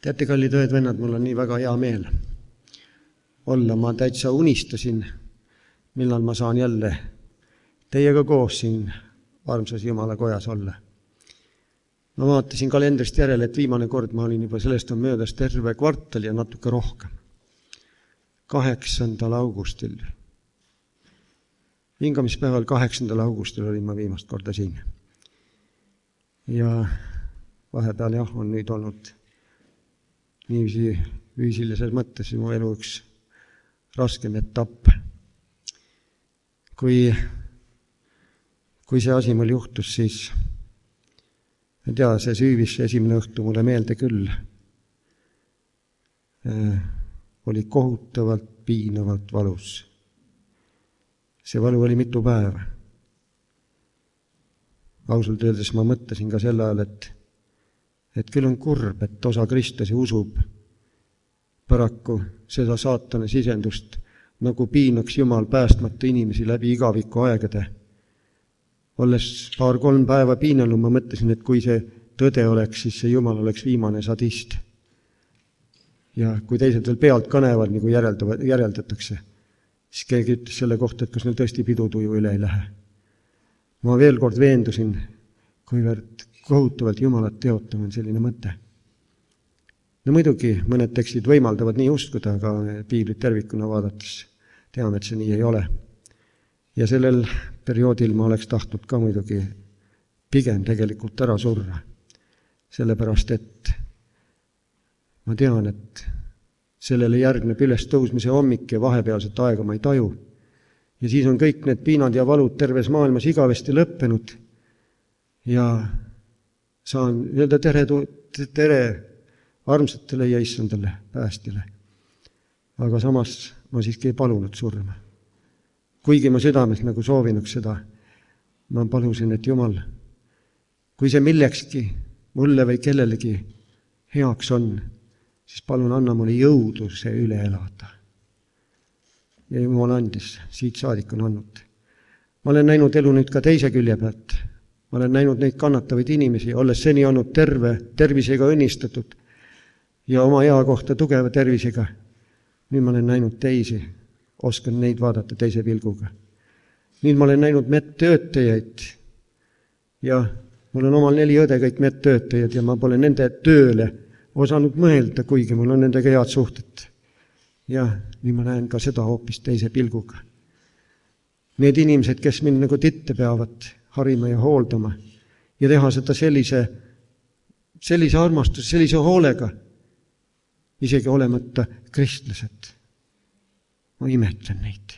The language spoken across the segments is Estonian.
Teate, kallid õed-vennad, mul on nii väga hea meel olla. Ma täitsa unistasin, millal ma saan jälle teiega koos siin armsas Jumala kojas olla. Ma vaatasin kalendrist järele, et viimane kord ma olin juba, sellest on möödas terve kvartal ja natuke rohkem. 8. augustil. Hingamispäeval 8. augustil olin ma viimast korda siin. Ja vahepeal on nüüd olnud niiviisi füüsilises mõttes mu elu üks raskem etapp. Kui see asi mul juhtus, siis ma tea, see süüvis esimene õhtu mulle meelde küll. Oli kohutavalt, piinavalt valus. See valu oli mitu päeva. Ausalt öeldes ma mõtlesin ka sel ajal, et küll on kurb, et osa kristlasi usub paraku seda saatana sisendust, nagu piinaks Jumal päästmata inimesi läbi igaviku aegade. Olles 2-3 päeva piinanud, ma mõtlesin, et kui see tõde oleks, siis see Jumal oleks viimane sadist. Ja kui teised veel pealt kanevad, nagu järeldatakse, siis keegi ütles selle kohta, et kas neil tõesti pidutuju üle ei lähe. Ma veel kord veendusin, kuivõrd kohutavalt Jumalat teotama on selline mõte. No muidugi mõned tekstid võimaldavad nii uskuda, aga piiblit tervikuna vaadates teame, et see nii ei ole. Ja sellel perioodil ma oleks tahtnud ka muidugi pigem tegelikult ära surra. Sellepärast, et ma tean, et sellele järgneb üles tõusmise hommik ja vahepealset aega ma ei taju. Ja siis on kõik need piinad ja valud terves maailmas igavesti lõppenud ja saan öelda tere armsatele ja issandale päästjale. Aga samas ma siiski ei palunud surma. Kuigi ma südames nagu soovinuks seda, ma palusin, et Jumal, kui see millekski mulle või kellelegi heaks on, siis palun anna mulle jõudu see üle elada. Ja Jumal andis, siit saadik on andnud. Ma olen näinud elu nüüd ka teise külje pealt. Ma olen näinud neid kannatavaid inimesi, olles seni olnud tervisega õnnistatud ja oma hea kohta tugeva tervisega. Nüüd ma olen näinud teisi, oskan neid vaadata teise pilguga. Nüüd ma olen näinud medtöötajaid ja mul on omal 4 õde kõik medtöötajad ja ma pole nende tööle osanud mõelda, kuigi mul on nendega head suhted. Ja nüüd ma näen ka seda hoopis teise pilguga. Need inimesed, kes mind nagu titte peavad harima ja hooldama ja teha seda sellise armastuse, sellise hoolega, isegi olemata kristlased. Ma imetlen neid.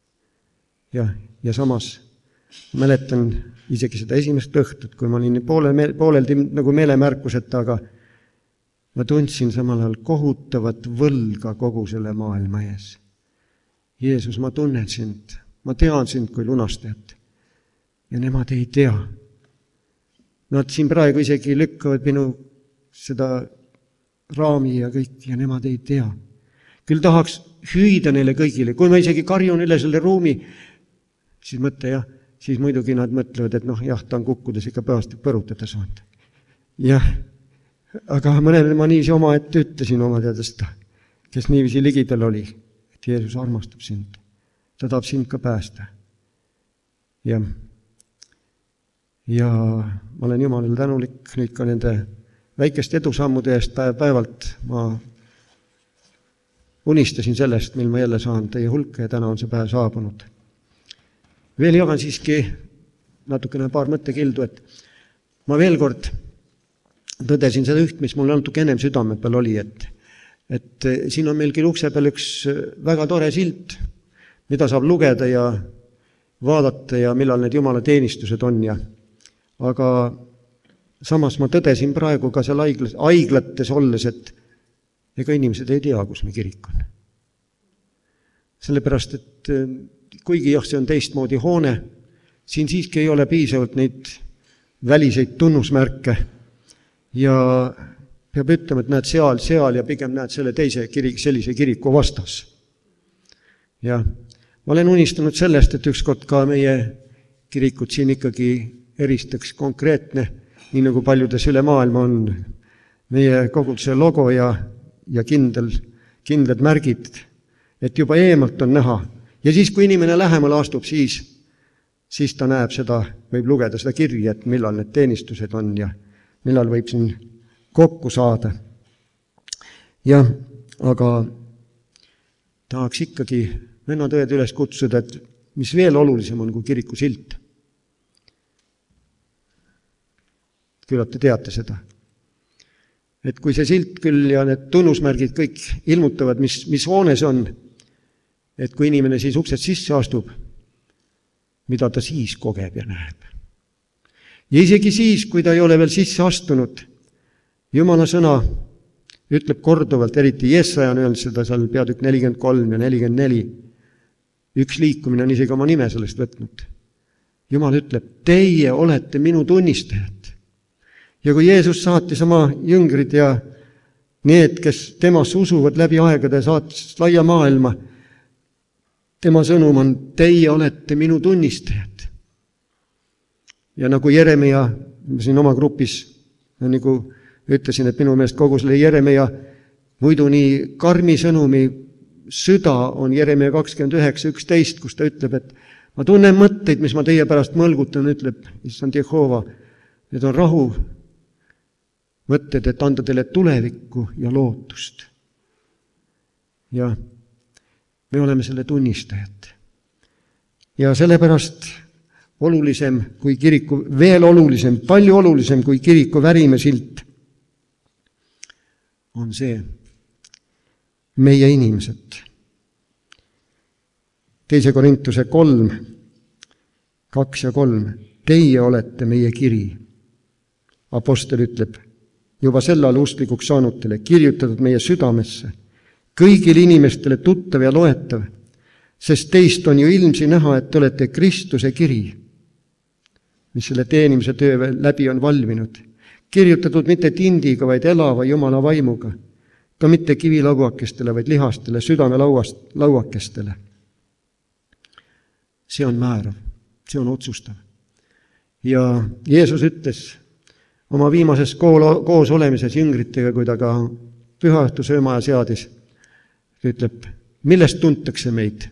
Ja samas mäletan isegi seda esimest õhtut, kui ma olin pooleldi nagu meelemärkuseta, aga ma tundsin samal ajal kohutavat võlga kogu selle maailma ees. Jeesus, ma tunnen sind, ma tean sind kui lunastajat ja nemad ei tea. Nad siin praegu isegi lükkavad minu seda raami ja kõik ja nemad ei tea. Küll tahaks hüüda neile kõigile, kui ma isegi karjun üle selle ruumi, siis mõtle siis muidugi nad mõtlevad, et ta on kukkudes ikka pööstab põrutada saanud. Jah. Aga mõnele ma niiviisi oma ette ütlesin oma teadest, kes niiviisi ligidal oli, et Jeesus armastab sind. Ta tahab sind ka päästa. Ja ma olen Jumalale tänulik nüüd ka nende väikeste edusammude eest päevalt. Ma unistasin sellest, mil ma jälle saan teie hulka ja täna on see päev saabunud. Veel jagan siiski natukene paar mõttekildu, et ma veel kord tõdesin seda üht, mis mul natuke ennem südame peal oli, et siin on meil küll ukse peal üks väga tore silt, mida saab lugeda ja vaadata ja millal need Jumala teenistused on. Aga samas ma tõdesin praegu ka seal haiglates olles, et ega inimesed ei tea, kus me kirik on. Sellepärast, et kuigi see on teistmoodi hoone, siin siiski ei ole piisavalt neid väliseid tunnusmärke ja peab ütlema, et näed seal ja pigem näed selle sellise kiriku vastas. Ja ma olen unistanud sellest, et ükskord ka meie kirikud siin ikkagi eristaks konkreetne, nii nagu paljudes üle maailma on, meie koguduse logo ja kindlad märgid, et juba eemalt on näha. Ja siis, kui inimene lähemale astub, siis ta näeb seda, võib lugeda seda kirja, et millal need teenistused on ja millal võib siin kokku saada. Jah, aga tahaks ikkagi vennad õed üles kutsuda, et mis veel olulisem on kui kiriku silt. Küllap te teate seda. Et kui see silt küll ja need tunnusmärgid kõik ilmutavad, mis hoones on, et kui inimene siis uksed sisse astub, mida ta siis kogeb ja näeb. Ja isegi siis, kui ta ei ole veel sisse astunud, Jumala sõna ütleb korduvalt, eriti Jesaja on öelnud seda seal peatükk 43 ja 44. Üks liikumine on isegi oma nime sellest võtnud. Jumal ütleb, teie olete minu tunnistajad. Ja kui Jeesus saatis oma jüngrid ja need, kes temasse usuvad läbi aegade, saatis laia maailma, tema sõnum on, teie olete minu tunnistajad. Ja nagu Jeremia, siin oma grupis, nagu ütlesin, et minu meelest kogu selle Jeremia muidu nii karmi sõnumi süda on Jeremia 29:11, kus ta ütleb, et ma tunnen mõtteid, mis ma teie pärast mõlgutan, ütleb issand Jehova. Need on rahu mõtted, et anda teile tulevikku ja lootust. Ja me oleme selle tunnistajad. Ja sellepärast olulisem kui kiriku, veel olulisem, palju olulisem kui kiriku värimesilt on see meie inimesed. 2. Korintuse 3, 2 ja 3. Teie olete meie kiri. Apostel ütleb, juba sellal usklikuks saanutele kirjutatud meie südamesse, kõigil inimestele tuttav ja loetav, sest teist on ju ilmsi näha, et te olete Kristuse kiri, mis selle teenimise töö läbi on valminud. Kirjutatud mitte tindiga, vaid elava Jumala vaimuga, ka mitte kivilauakestele, vaid lihastele, südame lauakestele. See on määrav, see on otsustav. Ja Jeesus ütles oma viimases koos olemises jüngritega, kui ta ka pühaõhtu söömaja seadis, ütleb, millest tuntakse meid?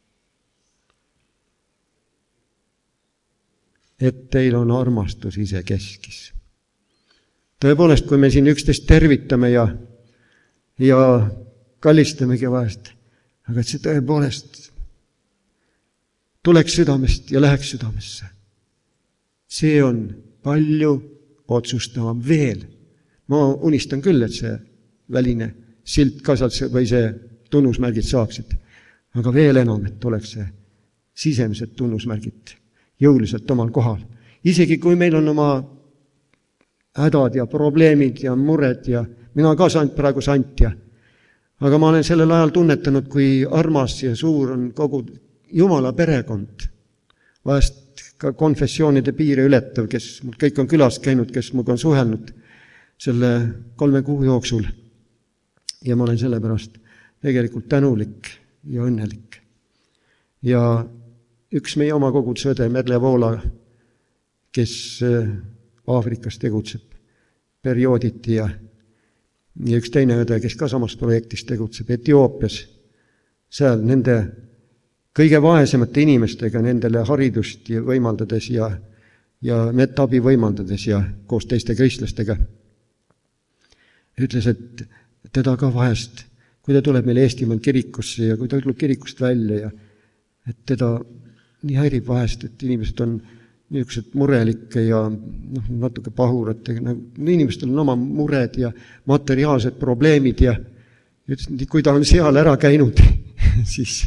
Et teil on armastus ise keskis. Tõepoolest, kui me siin üksteist tervitame ja kallistamegi vahest, aga et see tõepoolest tuleks südamest ja läheks südamesse. See on palju otsustavam veel. Ma unistan küll, et see väline silt ka sealt või see tunnusmärgid saaksid. Aga veel enam, et oleks see sisemised tunnusmärgid jõuliselt omal kohal. Isegi kui meil on oma hädad ja probleemid ja mured ja mina ka praegu santja. Aga ma olen sellel ajal tunnetanud, kui armas ja suur on kogu Jumala perekond. Vahest ka konfessioonide piire ületav, kes mul kõik on külas käinud, kes muga on suhelnud selle 3 kuu jooksul. Ja ma olen selle pärast tegelikult tänulik ja õnnelik. Ja üks meie oma kogudusõde, Merle Voola, kes Aafrikas tegutseb periooditi ja üks teine õde, kes ka samas projektis tegutseb Etioopias, seal nende kõige vaesemate inimestega nendele haridust võimaldades ja metabi võimaldades ja koos teiste kristlastega. Ütles, et teda ka vahest, kui ta tuleb meil Eestimaal kirikusse ja kui ta tuleb kirikust välja ja et teda nii häirib vahest, et inimesed on niisugused murelikke ja natuke pahuratega. Inimestel on oma mured ja materiaalsed probleemid ja kui ta on seal ära käinud, siis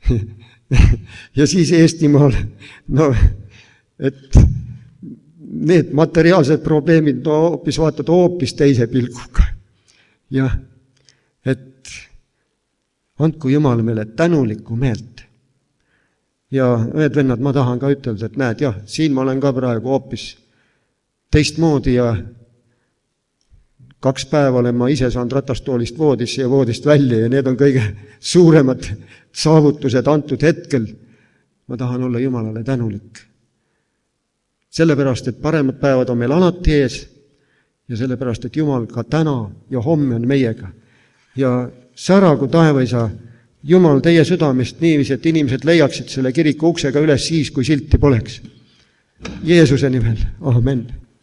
ja siis Eestimaal, et need materiaalsed probleemid hoopis vaatad hoopis teise pilguga. Ja et andku Jumal meile tänulikku meelt. Ja ühed vennad, ma tahan ka ütelda, et näed, jah, siin ma olen ka praegu hoopis teistmoodi ja 2 päeva olen ma ise saanud ratastoolist voodisse ja voodist välja ja need on kõige suuremad saavutused antud hetkel. Ma tahan olla Jumalale tänulik. Sellepärast, et paremad päevad on meil alati ees Ja sellepärast, et Jumal ka täna ja homme on meiega. Ja säragu taevaisa, Jumal teie südamest niiviisi, et inimesed leiaksid selle kiriku uksega üles siis, kui silti poleks. Jeesuse nimel. Amen.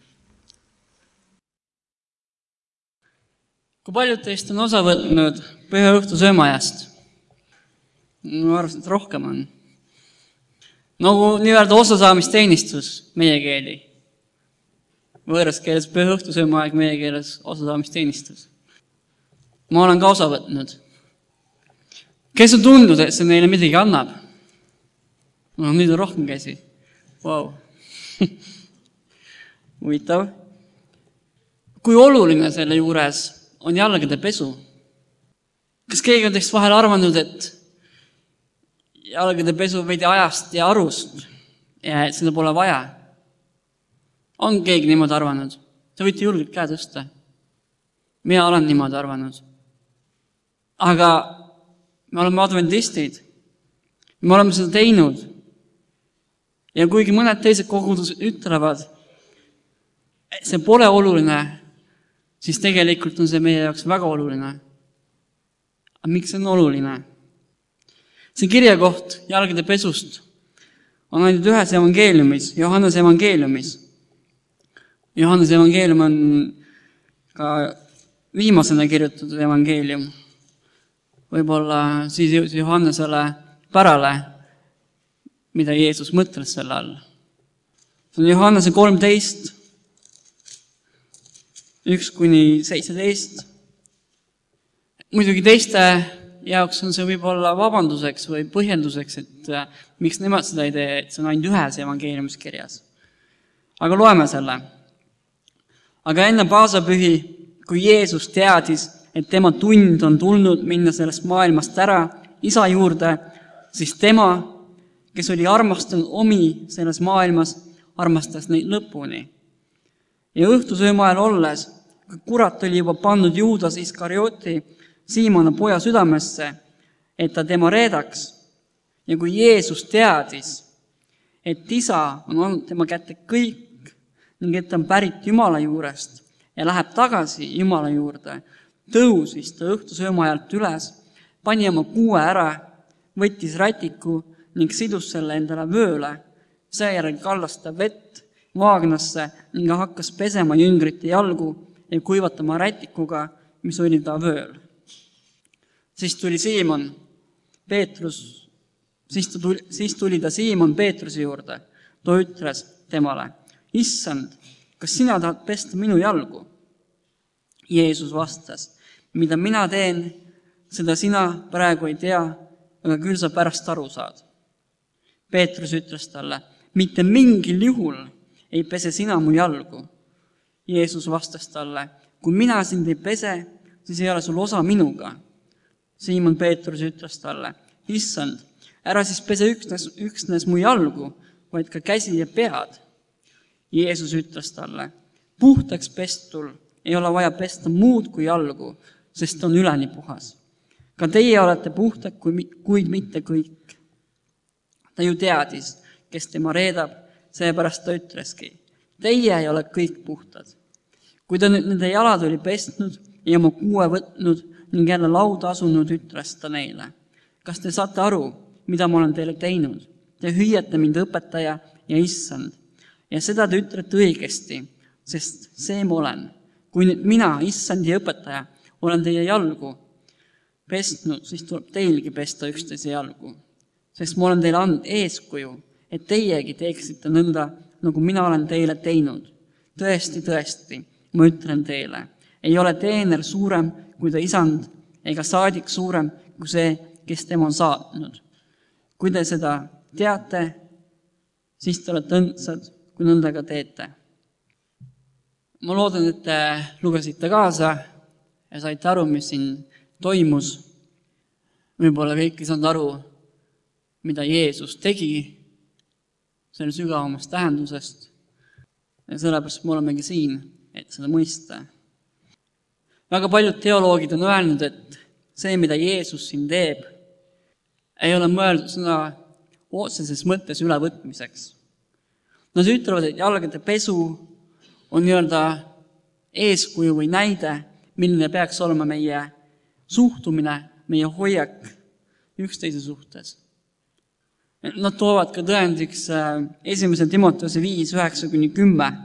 Kui paljud teist on osa võtnud püha õhtu söömaajast? Ma arvan, et rohkem on. Nagu nii-öelda osasaamisteenistus meie keeli. Võõras keeles püha õhtu söömaaeg, meie keeles osasaamisteenistus. Ma olen ka osa võtnud. Kes on tundnud, et see neile midagi annab? No, nüüd on rohkem käsi. Wow. Huvitav. Kui oluline selle juures on jalgade pesu? Kas keegi on teist vahel arvanud, et jalgade pesu veidi ajast ja arust ja et seda pole vaja? On keegi niimoodi arvanud? Te võite julgelt käe tõsta. Mina olen niimoodi arvanud. Aga me oleme adventistid. Me oleme seda teinud. Ja kuigi mõned teised kogudused ütlevad, et see pole oluline, siis tegelikult on see meie jaoks väga oluline. Aga miks see on oluline? See kirjakoht jalgade pesust on ainult ühes evangeeliumis, Johannese evangeeliumis. Johannese evangeelium on ka viimasena kirjutatud evangeelium. Võib-olla siis Johannesele pärale, mida Jeesus mõtles selle all. See on Johannese 13, 1-17. Muidugi teiste jaoks on see võib-olla vabanduseks või põhjenduseks, et miks nemad seda ei tee, et see on ainult ühes evangeeliumis kirjas. Aga loeme selle. Aga enne paasapühi, kui Jeesus teadis, et tema tund on tulnud minna sellest maailmast ära isa juurde, siis tema, kes oli armastanud omi selles maailmas, armastas neid lõpuni. Ja õhtusööma ajal olles, kui kurat oli juba pannud Juudas Iskarioti Siimona poja südamesse, et ta tema reedaks, ja kui Jeesus teadis, et isa on olnud tema kätte kõik ning et ta on pärit Jumala juurest ja läheb tagasi Jumala juurde, tõusis ta õhtusööma ajalt üles, pani oma kuue ära, võttis rätiku ning sidus selle endale vööle, seejärel kallas ta vett vaagnasse ning hakkas pesema jüngrite jalgu ja kuivatama rätikuga, mis oli ta vööl. Siis tuli ta Siimon Peetruse juurde. Ta ütles temale, Issand, kas sina tahad pesta minu jalgu? Jeesus vastas, mida mina teen, seda sina praegu ei tea, aga küll sa pärast aru saad. Peetrus ütles talle, mitte mingil juhul ei pese sina mu jalgu. Jeesus vastas talle, kui mina sind ei pese, siis ei ole sul osa minuga. Siimon Peetrus ütles talle, Issand, ära siis pese üksnes mu jalgu, vaid ka käsi ja pead. Jeesus ütles talle, puhtaks pestul ei ole vaja pesta muud kui jalgu, sest on üleni puhas. Ka teie olete puhtad, kuid mitte kõik. Ta ju teadis, kes tema reedab, seepärast ta ütleski, teie ei ole kõik puhtad. Kui ta nüüd nende jalad oli pestnud ja oma kuue võtnud ning jälle lauda asunud, ütles ta neile. Kas te saate aru, mida ma olen teile teinud? Te hüüate mind õpetaja ja issand. Ja seda te ütlete õigesti, sest see ma olen. Kui nüüd mina, issand ja õpetaja, olen teie jalgu pestnud, siis tuleb teilgi pesta üksteise jalgu. Sest ma olen teile andnud eeskuju, et teiegi teeksite nõnda, nagu mina olen teile teinud. Tõesti, tõesti, ma ütlen teile, ei ole teener suurem kui ta isand, ega saadik suurem kui see, kes tema on saatnud. Kui te seda teate, siis te olete õndsad, kui nõnda ka teete. Ma loodan, et te lugesite kaasa ja saite aru, mis siin toimus. Võib-olla kõik ei saanud aru, mida Jeesus tegi selle sügavamast tähendusest. Ja sellepärast me olemegi siin, et seda mõista. Väga paljud teoloogid on öelnud, et see, mida Jeesus siin teeb, ei ole mõeldud sõna otseses mõttes ülevõtmiseks. Nad ütlevad, et jalgade pesu on nii-öelda eeskuju või näide, milline peaks olema meie suhtumine, meie hoiak üksteise suhtes. Nad toovad ka tõendiks 1. Timoteuse 5:9-10.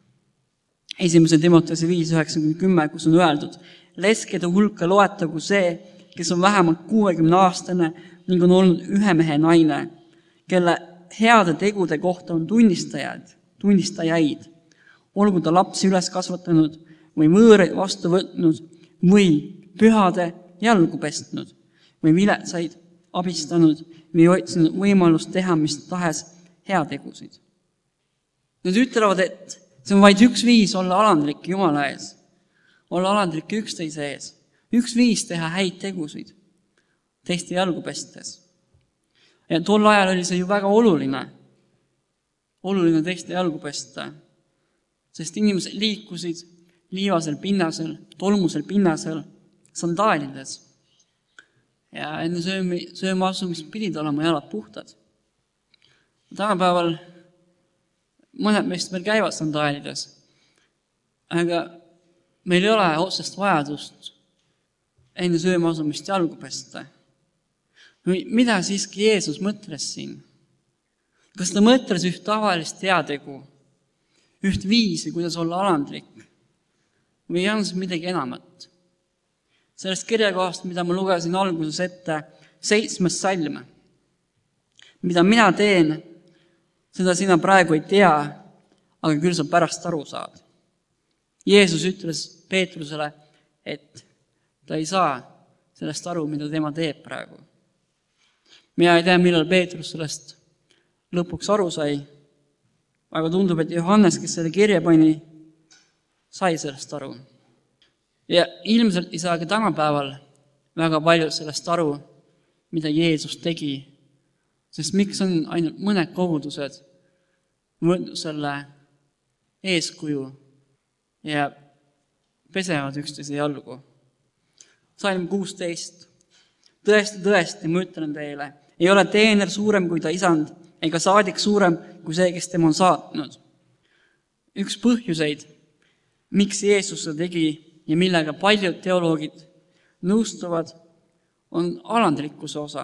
1. Timoteuse 5:9-10, kus on öeldud: leskede hulka loetagu see, kes on vähemalt 60-aastane ning on olnud ühe mehe naine, kelle heade tegude kohta on tunnistajaid, olgu ta lapsi üles kasvatanud või võõreid vastu võtnud või pühade jalgu pestnud või viletsaid abistanud või otsinud võimalust teha mis tahes heategusid. Nad ütlevad, et see on vaid üks viis olla alandlik Jumala ees, olla alandlik üksteise ees, üks viis teha häid tegusid, teiste jalgu pestes. Ja tol ajal oli see ju väga oluline teiste jalgu pesta, sest inimesed liikusid liivasel pinnasel, tolmusel pinnasel, sandaalides. Ja enne sööma asumist pidid olema jalad puhtad. Tänapäeval mõned meist veel käivad sandaalides, aga meil ei ole otsest vajadust enne sööma asumist jalgu pesta. Mida siiski Jeesus mõtles siin? Kas ta mõtles üht tavalist heategu, üht viisi, kuidas olla alandlik, või on see midagi enamat? Sellest kirjakohast, mida ma lugesin alguses ette, 7. salm. Mida mina teen, seda sina praegu ei tea, aga küll sa pärast aru saad. Jeesus ütles Peetrusele, et ta ei saa sellest aru, mida tema teeb praegu. Mina ei tea, millal Peetrus sellest lõpuks aru sai, aga tundub, et Johannes, kes selle kirja pani, sai sellest aru. Ja ilmselt ei saa ka tänapäeval väga paljud sellest aru, mida Jeesus tegi, sest miks on ainult mõned kogudused võtnud selle eeskuju ja pesevad üksteise jalgu. Salm 16. Tõesti, ma ütlen teile, ei ole teener suurem kui ta isand, ega saadik suurem kui see, kes tema on saatnud. Üks põhjuseid, miks Jeesus seda tegi ja millega paljud teoloogid nõustuvad, on alandlikkuse osa.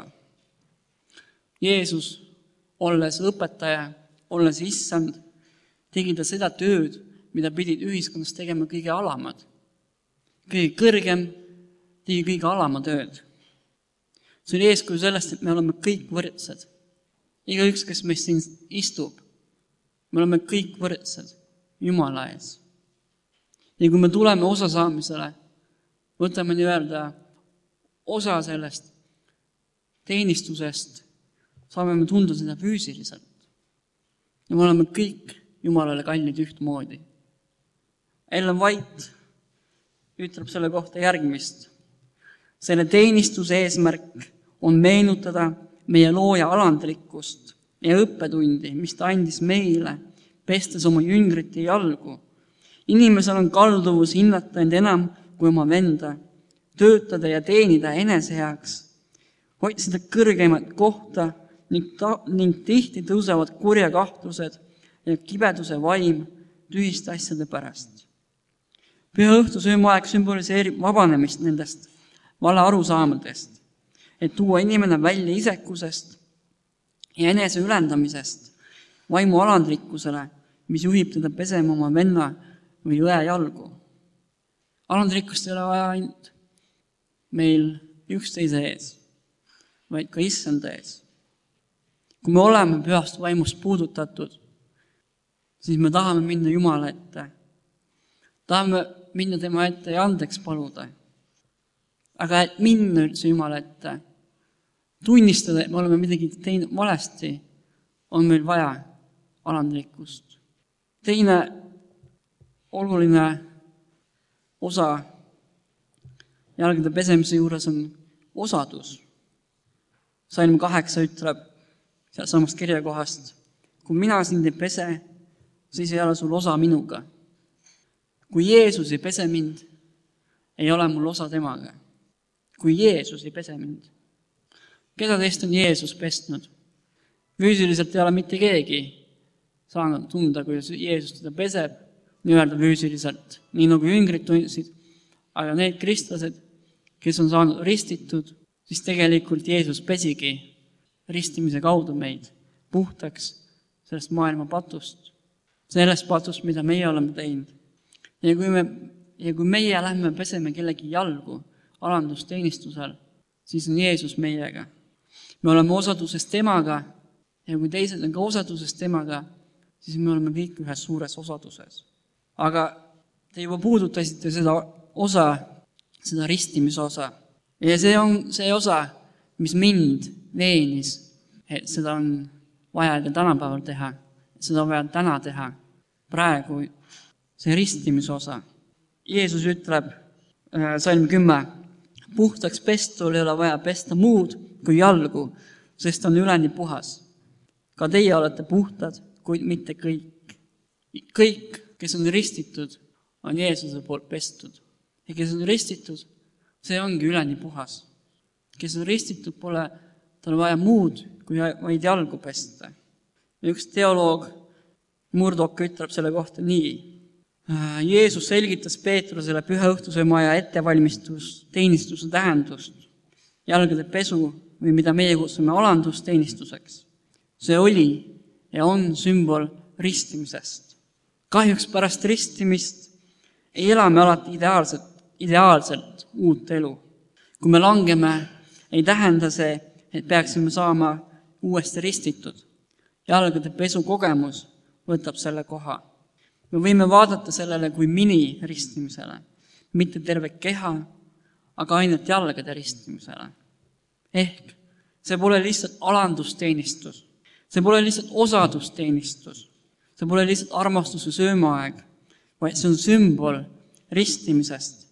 Jeesus, olles õpetaja, olles issand, tegi ta seda tööd, mida pidid ühiskonnas tegema kõige alamad. Kõige kõrgem tegi kõige alama tööd. See on eeskuju sellest, et me oleme kõik võrdsed. Igaüks, kes meist siin istub, me oleme kõik võrdsed Jumala ees. Ja kui me tuleme osa saamisele, võtame nii-öelda osa sellest teenistusest, saame me tunda seda füüsiliselt. Ja me oleme kõik Jumalale kallid ühtmoodi. Ellen White ütleb selle kohta järgmist. Selle teenistuse eesmärk on meenutada meie looja alandlikkust ja õppetundi, mis ta andis meile, pestes oma jüngrite jalgu. Inimesel on kalduvus hinnata end enam kui oma venda, töötada ja teenida enese heaks, otsida kõrgeimat kohta ning tihti tõusevad kurja kahtlused ja kibeduse vaim tühiste asjade pärast. Püha õhtu söömaaeg sümboliseerib vabanemist nendest vale arusaamadest, et tuua inimene välja isekusest ja enese ülendamisest vaimu alandlikkusele, mis juhib teda pesema oma venna või õe jalgu. Alandlikkust ei ole vaja ainult meil üksteise ees, vaid ka issanda ees. Kui me oleme pühast vaimust puudutatud, siis me tahame minna Jumala ette. Tahame minna tema ette ja andeks paluda. Aga et minna üldse Jumala ette, tunnistada, et me oleme midagi teinud valesti, on meil vaja alandlikkust. Teine oluline osa jalgade pesemise juures on osadus. Salm 8 ütleb seal samast kirjakohast, kui mina sind ei pese, siis ei ole sul osa minuga. Kui Jeesus ei pese mind, ei ole mul osa temaga. Kui Jeesus ei pese mind. Keda teist on Jeesus pestnud? Füüsiliselt ei ole mitte keegi saanud tunda, kuidas Jeesus teda peseb, nii-öelda füüsiliselt, nii nagu jüngrid tundsid, aga need kristlased, kes on saanud ristitud, siis tegelikult Jeesus pesigi ristimise kaudu meid puhtaks sellest maailma patust, sellest patust, mida meie oleme teinud. Ja kui meie lähme peseme kellegi jalgu alandusteenistusel, siis on Jeesus meiega. Me oleme osaduses temaga ja kui teised on ka osaduses temaga, siis me oleme kõik ühes suures osaduses. Aga te juba puudutasite seda osa, seda ristimise osa. Ja see on see osa, mis mind veenis, et seda on vaja ka tänapäeval teha, et seda on vaja täna teha. Praegu see ristimise osa. Jeesus ütleb, salm 10, puhtaks pestul ei ole vaja pesta muud kui jalgu, sest on üleni puhas. Ka teie olete puhtad, kuid mitte kõik. Kõik, kes on ristitud, on Jeesuse poolt pestud. Ja kes on ristitud, see ongi üleni puhas. Kes on ristitud, pole tal vaja muud, kui vaid jalgu pesta. Üks teoloog Murdoch ütleb selle kohta nii. Jeesus selgitas Peetrusele pühaõhtusöömaja ettevalmistusteenistuse tähendust, jalgade pesu või mida meie kutsume alandusteenistuseks. See oli ja on sümbol ristimisest. Kahjuks pärast ristimist ei ela me alati ideaalselt uut elu. Kui me langeme, ei tähenda see, et peaksime saama uuesti ristitud. Jalgade pesu kogemus võtab selle koha. Me võime vaadata sellele kui mini-ristimisele, mitte terve keha, aga ainult jalgade ristimisele. Ehk see pole lihtsalt alandusteenistus, see pole lihtsalt osadusteenistus, see pole lihtsalt armastuse söömaaeg, vaid see on sümbol ristimisest,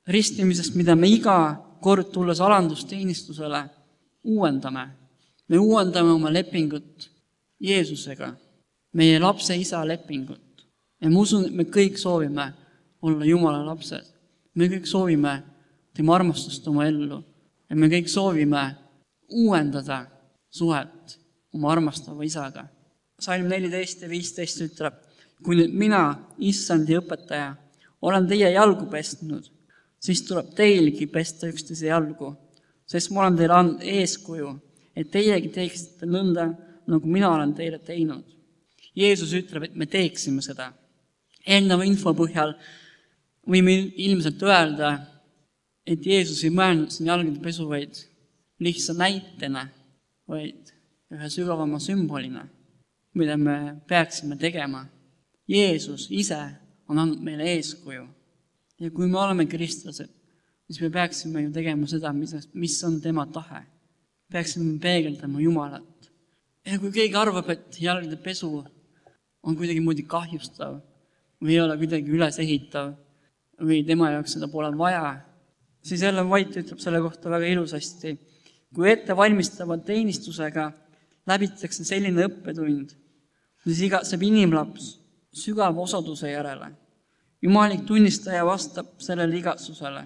mida me iga kord tulles alandusteenistusele uuendame. Me uuendame oma lepingut Jeesusega, meie lapse isa lepingut. Ja ma usun, et me kõik soovime olla Jumala lapsed. Me kõik soovime tema armastust oma ellu. Ja me kõik soovime uuendada suhet oma armastava isaga. Salm 14 ja 15 ütleb, kui nüüd mina, issand ja õpetaja, olen teie jalgu pestnud, siis tuleb teilgi pesta üksteise jalgu, sest ma olen teile andnud eeskuju, et teiegi teeksite nõnda, nagu mina olen teile teinud. Jeesus ütleb, et me teeksime seda. Eelneva info põhjal võime ilmselt öelda, et Jeesus ei mõelnud siin jalgade pesu vaid lihtsa näitena, vaid ühe sügavama sümbolina, mida me peaksime tegema. Jeesus ise on andnud meile eeskuju. Ja kui me oleme kristlased, siis me peaksime ju tegema seda, mis on tema tahe. Peaksime peegeldama Jumalat. Ja kui keegi arvab, et jalgade pesu on kuidagi moodi kahjustav või ei ole kuidagi ülesehitav või tema jaoks seda pole vaja, siis Ellen White ütleb selle kohta väga ilusasti. Kui ettevalmistava teenistusega läbitakse selline õppetund, siis igatseb inimlaps sügava osaduse järele. Jumalik tunnistaja vastab sellele igatsusele.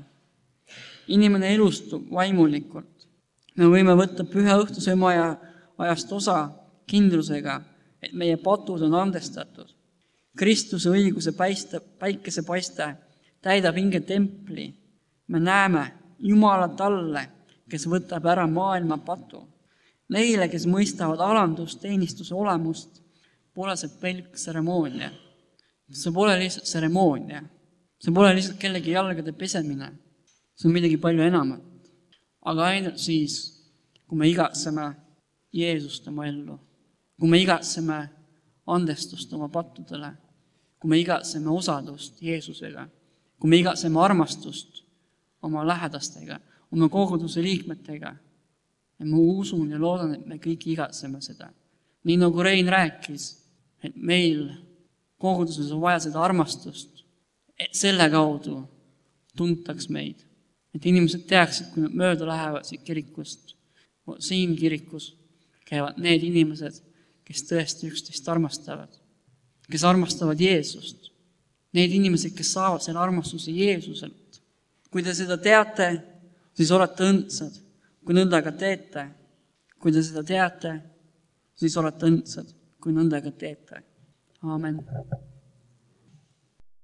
Inimene elustub vaimulikult. Me võime võtta püha õhtusöömaja ajast osa kindlusega, et meie patud on andestatud. Kristuse õiguse päikesepaiste täidab hinge templi. Me näeme Jumala talle, kes võtab ära maailma patu. Neile, kes mõistavad alandusteenistuse olemust, pole see pelk tseremoonia. See pole lihtsalt tseremoonia. See pole lihtsalt kellegi jalgade pesemine. See on midagi palju enamat. Aga ainult siis, kui me igatseme Jeesust oma ellu, kui me igatseme andestust oma pattudele, kui me igatseme osadust Jeesusega, kui me igatseme armastust oma lähedastega, oma koguduse liikmetega. Ja ma usun ja loodan, et me kõik igatseme seda. Nii nagu Rein rääkis, et meil koguduses on vaja seda armastust, et selle kaudu tuntaks meid. Et inimesed teaksid, kui nad mööda lähevad siit kirikust, siin kirikus käivad need inimesed, kes tõesti üksteist armastavad, kes armastavad Jeesust. Need inimesed, kes saavad selle armastuse Jeesuselt. Kui te seda teate, siis olete õndsad. Kui nõnda ka teete, kui te seda teate, siis olete õndsad, kui nõnda ka teete. Aamen.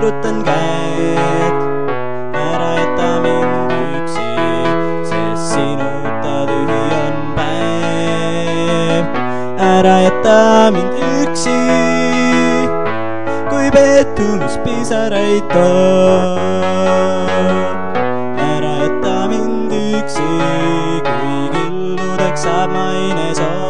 sirutan käed, ära jäta mind üksi, sest sinuta tühi on päev. Ära jäta mind üksi, kui pettumus pisaraid toob. Ära jäta mind üksi, kui killudeks saab maine soov.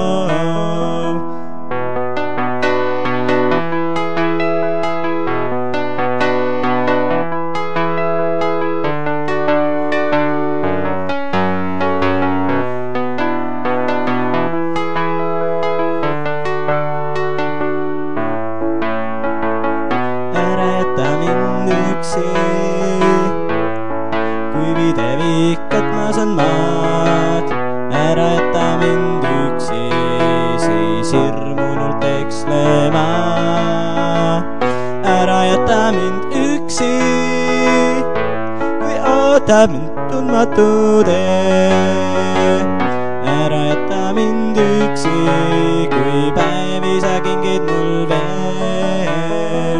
Ära jäta mind üksi, kui pidev ikkat ma saan maad. Ära jäta mind üksi, siis hirmunult ekslema. Ära jäta mind üksi, kui ootab mind tundmatu tee. Ära jäta mind üksi, kui päevi sa kingid mul veel.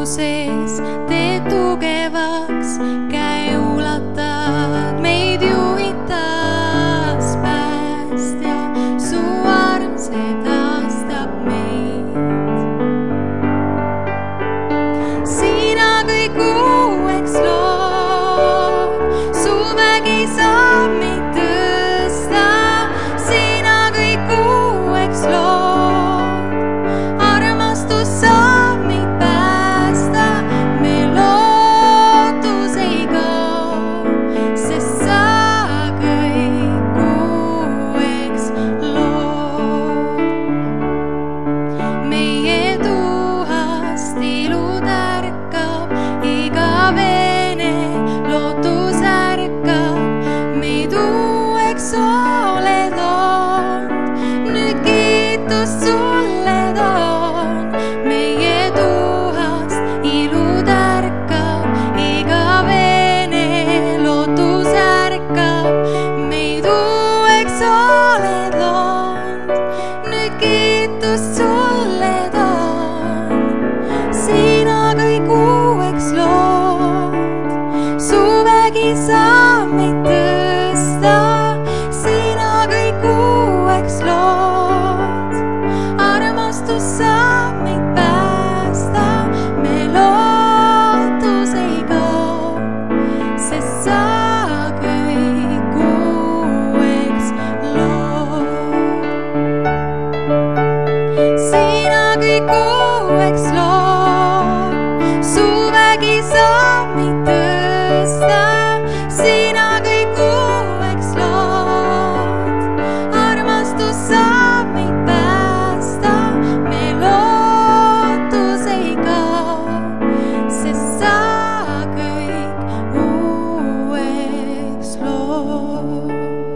sees, tee tugevaks, käe ulatad, meid juhitas päästja, su arm sedastab meid. Sina kõik uueks lood, su vägi saab meid tõsta, sina kõik uueks lood, armastus saab meid päästa, me lootus ei kao, sest sa kõik uueks lood. Meie tuhast ilud ärkab, igavene lootus ärkab, meid uueks oled loonud, nüüd kiitus sulle toon. Meie tuhast ilud ärkab, igavene lootus ärkab, meid uueks oled loonud, nüüd kiitus sulle toon. Sina kõik uueks lood, su vägi saab meid tõsta, sina kõik uueks lood, armastus saab meid päästa, me lootus ei kao, sest sa kõik uueks lood. Sina kõik uueks lood, su vägi saab meid tõsta, sina kõik uueks lood, armastus saab meid päästa, me lootus ei kao, sest sa kõik uueks lood.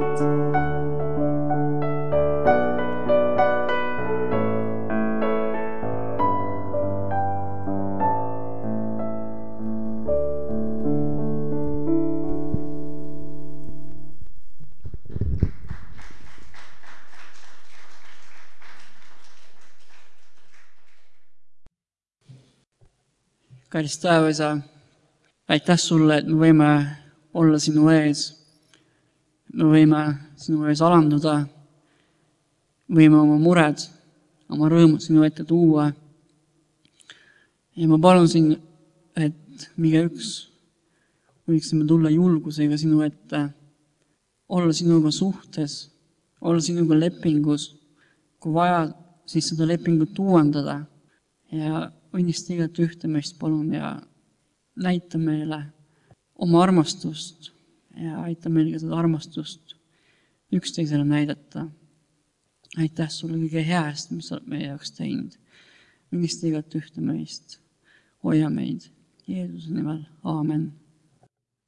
Kallis taevaisa, aitäh sulle, et me võime olla sinu ees. Me võime sinu ees alanduda, võime oma mured, oma rõõmud sinu ette tuua. Ja ma palun siin, et miga üks võiksime tulla julgusega sinu ette, olla sinuga suhtes, olla sinuga lepingus, kui vaja, siis seda lepingut uuendada ja õnnista igat ühte meist palun ja näita meile oma armastust ja aita meil ka seda armastust üksteisele näidata. Aitäh sulle kõige heast, mis sa oled meie jaoks teinud. Õnnista igat ühte meist. Hoia meid Jeesuse nimel. Aamen.